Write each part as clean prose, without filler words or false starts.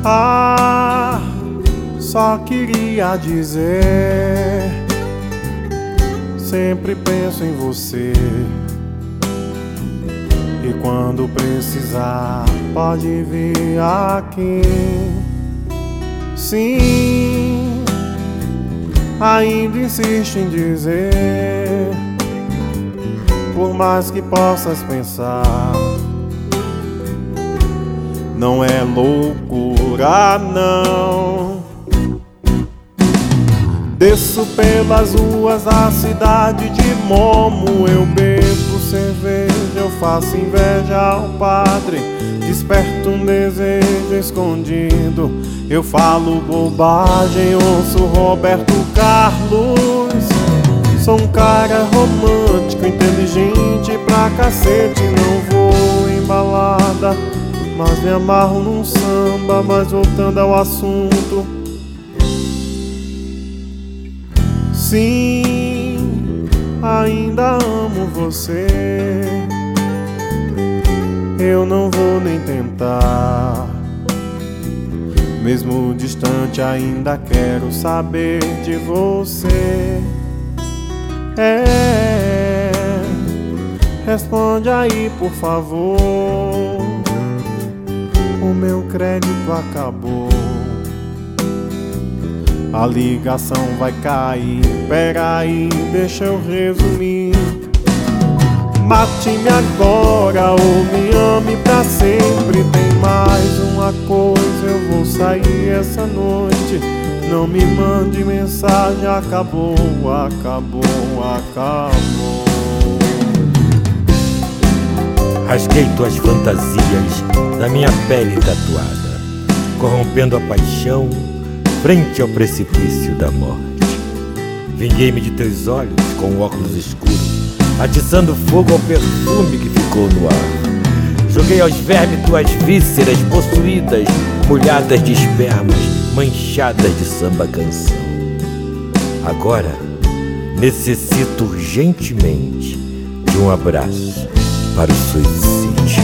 Ah, só queria dizer, sempre penso em você. E quando precisar, pode vir aqui. Sim, ainda insisto em dizer, por mais que possas pensar, não é loucura não. Desço pelas ruas da cidade de Momo, eu bebo cerveja, eu faço inveja ao padre, desperto um desejo escondido, eu falo bobagem, ouço Roberto Carlos. Sou um cara romântico, inteligente pra cacete, não vou em balada, mas me amarro num samba. Mas voltando ao assunto, sim, ainda amo você. Eu não vou nem tentar, mesmo distante ainda quero saber de você. Responde aí por favor, o meu crédito acabou, a ligação vai cair. Peraí, deixa eu resumir. Mate-me agora ou me ame pra sempre. Tem mais uma coisa, eu vou sair essa noite. Não me mande mensagem, acabou, acabou, acabou. Rasguei tuas fantasias da minha pele tatuada, corrompendo a paixão frente ao precipício da morte. Vinguei-me de teus olhos com o óculos escuros, atiçando fogo ao perfume que ficou no ar. Joguei aos vermes tuas vísceras possuídas, molhadas de espermas, manchadas de samba canção. Agora necessito urgentemente de um abraço para o suicídio.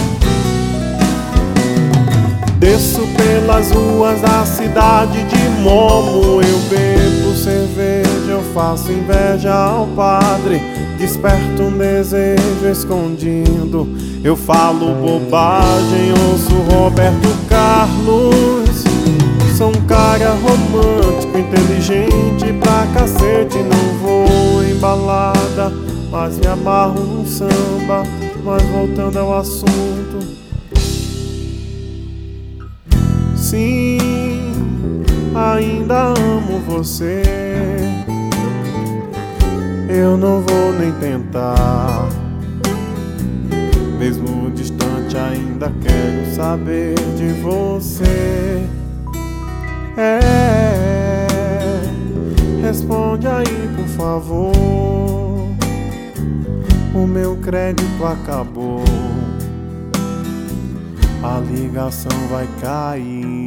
Desço pelas ruas da cidade de Momo, eu bebo cerveja, eu faço inveja ao padre, desperto um desejo escondido, eu falo bobagem, ouço Roberto Carlos. Sou um cara romântico, inteligente pra cacete, não vou em balada, mas me amarro num samba. Mas voltando ao assunto, sim, ainda amo você. Eu não vou nem tentar, mesmo distante ainda quero saber de você. Responde aí por favor, o meu crédito acabou, a ligação vai cair.